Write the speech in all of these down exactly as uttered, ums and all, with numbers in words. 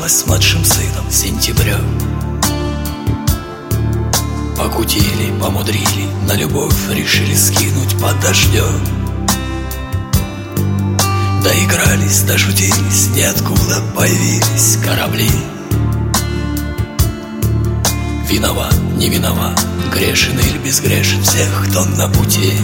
осталась с младшим сыном сентября. Покутили, помудрили, на любовь решили скинуть под дождем. Доигрались, дошутились, ниоткуда появились корабли. Виноват, не виноват, грешен или безгрешен, всех, кто на пути.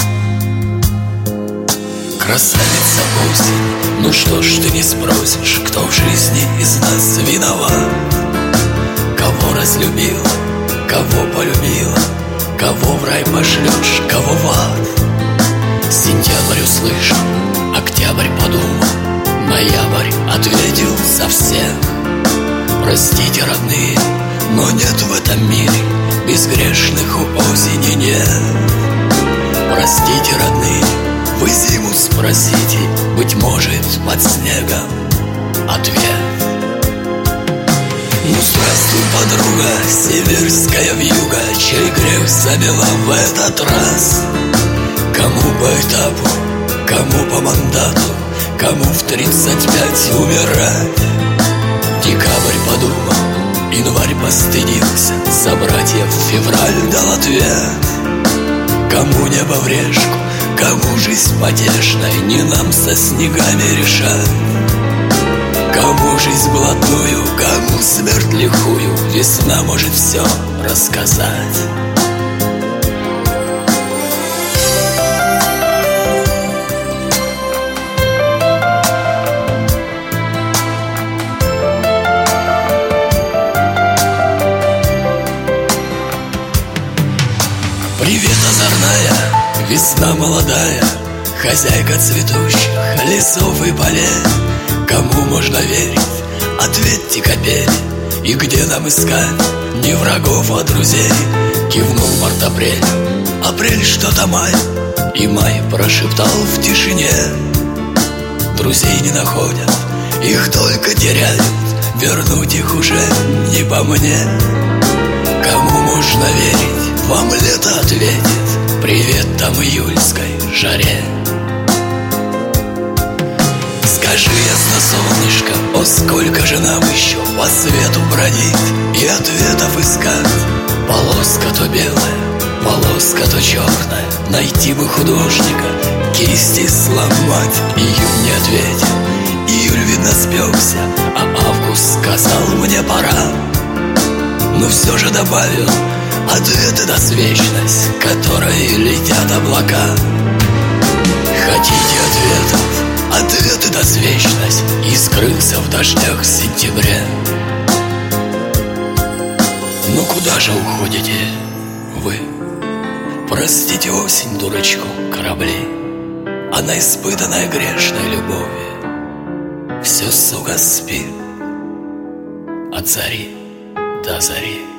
Красавица осень, ну что ж ты не спросишь, кто в жизни из нас виноват? Кого разлюбила, кого полюбила, кого в рай пошлешь, кого в ад? Сентябрь услышал, октябрь подумал, ноябрь ответил за всех. Простите, родные, но нет в этом мире безгрешных у осени нет. Простите, родные, вы зиму спросите, быть может, под снегом ответ. Ну, здравствуй, подруга, северская вьюга, чей грех замела в этот раз? Кому по этапу, кому по мандату, кому в тридцать пять умирать? Декабрь подумал, январь постыдился, за братьев февраль дал ответ. Кому небо в решку, кому жизнь потешная, не нам со снегами решать. Кому жизнь блатную, кому смерть лихую, весна может все рассказать. Привет, озорная, весна молодая, хозяйка цветущих лесов и полей. Кому можно верить? Ответьте, капель. И где нам искать? Не врагов, а друзей. Кивнул март-апрель, апрель что-то май, и май прошептал в тишине. Друзей не находят, их только теряют, вернуть их уже не по мне. Кому можно верить? Вам лето ответит привет там июльской жаре. Скажи, ясно, солнышко, о, сколько же нам еще по свету бродить и ответов искать. Полоска то белая, полоска то черная, найти бы художника, кисти сломать. Июнь не ответил, июль, видно, спекся, а август сказал мне пора. Но все же добавил ответы даст вечность, которой летят облака. Хотите ответов? Ответы даст вечность, и скрылся в дождях в сентябре. Ну куда же уходите вы? Простите осень, дурачку, корабли. Она испытанная грешной любовью. Все, сука, спит от зари до зари.